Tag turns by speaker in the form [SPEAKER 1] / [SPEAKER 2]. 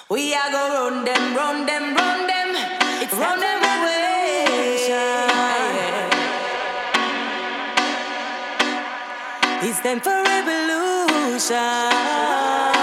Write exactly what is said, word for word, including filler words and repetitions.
[SPEAKER 1] We are go run them, run them, run them. It's run them away. It's time for revolution.